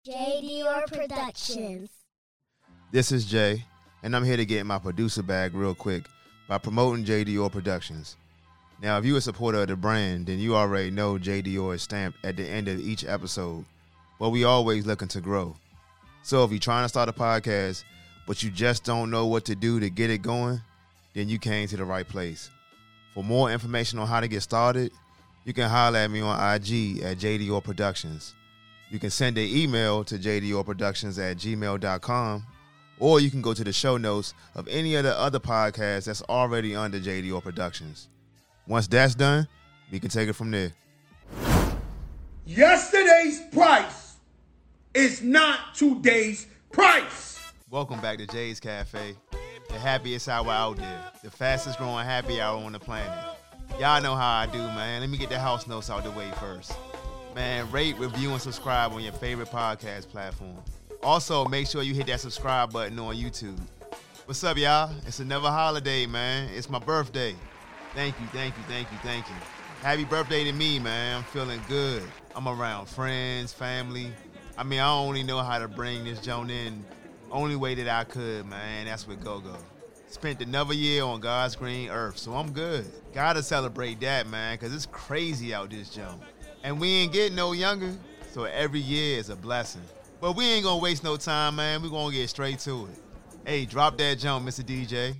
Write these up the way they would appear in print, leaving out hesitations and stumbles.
J. Dior Productions. This is Jay, and I'm here to get my producer bag real quick by promoting J. Dior Productions. Now, if you're a supporter of the brand, then you already know J. Dior is stamped at the end of each episode, but we always looking to grow. So if you're trying to start a podcast, but you just don't know what to do to get it going, then you came to the right place. For more information on how to get started, you can holler at me on IG at J. Dior Productions. You can send an email to jdiorproductions@gmail.com, or you can go to the show notes of any of the other podcasts that's already under J. Dior Productions. Once that's done, we can take it from there. Yesterday's price is not today's price. Welcome back to Jay's Cafe, the happiest hour out there, the fastest growing happy hour on the planet. Y'all know how I do, man. Let me get the house notes out the way first. Man, rate, review, and subscribe on your favorite podcast platform. Also, make sure you hit that subscribe button on YouTube. What's up, y'all? It's another holiday, man. It's my birthday. Thank you. Happy birthday to me, man. I'm feeling good. I'm around friends, family. I only know how to bring this joint in only way that I could, man. That's with Go-Go. Spent another year on God's green earth, so I'm good. Gotta celebrate that, man, because it's crazy out this joint. And we ain't getting no younger, so every year is a blessing. But we ain't gonna waste no time, man. We gonna get straight to it. Hey, drop that jump, Mr. DJ.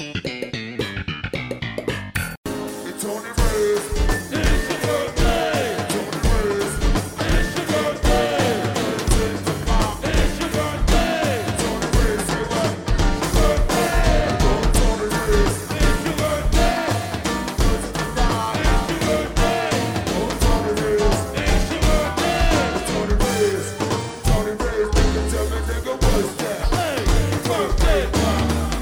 It's on the race. It's your birthday. It's on the race. It's your birthday. It's the pop. It's your birthday. It's on the race. Say what? Birthday. It's on the race. It's your birthday. It's the pop. It's your birthday. It's on the race. It's your birthday. It's on the race. It's on the race. Nigga, tell me, nigga, what's that? Hey, birthday pop.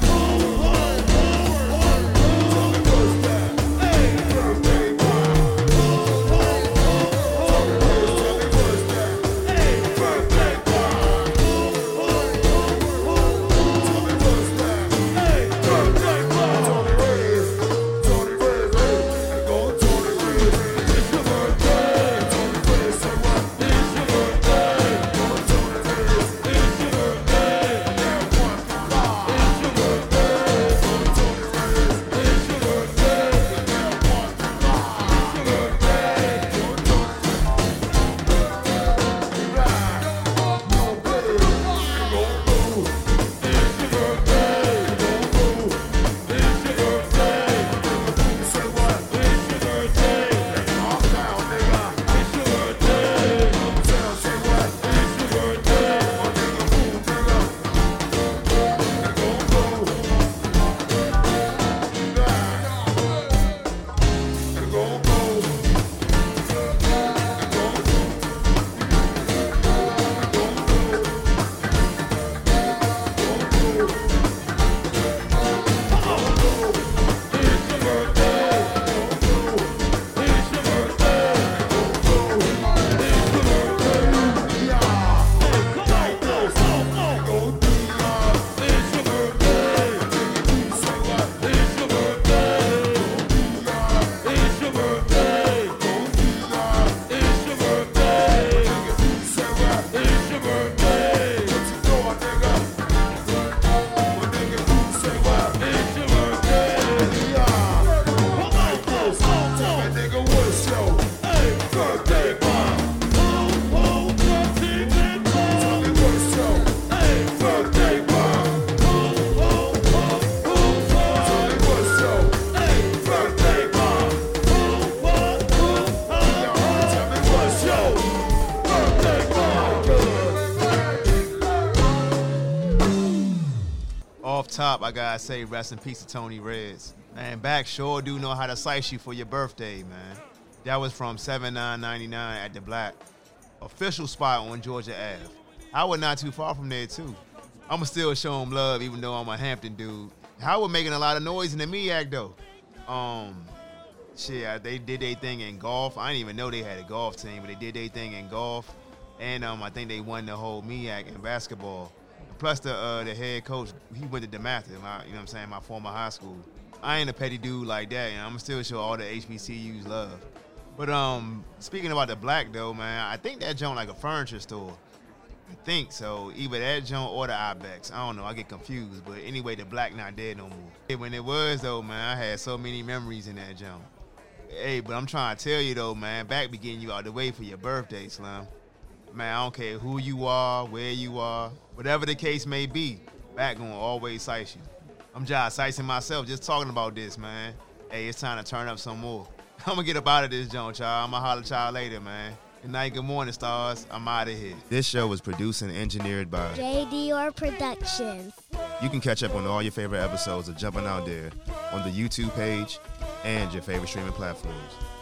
Top, I gotta say, rest in peace to Tony Reds. Man, back sure do know how to slice you for your birthday, man. That was from $79.99 at the Black, official spot on Georgia Ave. Howard not too far from there, too. I'ma still show him love, even though I'm a Hampton dude. Howard making a lot of noise in the MEAC, though. They did their thing in golf. I didn't even know they had a golf team, but they did their thing in golf. And I think they won the whole MEAC in basketball. Plus the head coach, he went to DeMatha, you know what I'm saying, my former high school. I ain't a petty dude like that, and I'm still show all the HBCUs love. But speaking about the Black though, man, I think that joint like a furniture store. I think so. Either that joint or the Ibex. I don't know. I get confused. But anyway, the Black not dead no more. Hey, when it was, though, man, I had so many memories in that joint. Hey, but I'm trying to tell you, though, man, back be getting you out the way for your birthday, Slim. Man, I don't care who you are, where you are, whatever the case may be, back gonna always size you. I'm just sizing myself just talking about this, man. Hey, it's time to turn up some more. I'm gonna get up out of this joint, y'all. I'm gonna holler at y'all later, man. Good night, good morning, stars. I'm out of here. This show was produced and engineered by JDR Productions. You can catch up on all your favorite episodes of Jumping Out There on the YouTube page and your favorite streaming platforms.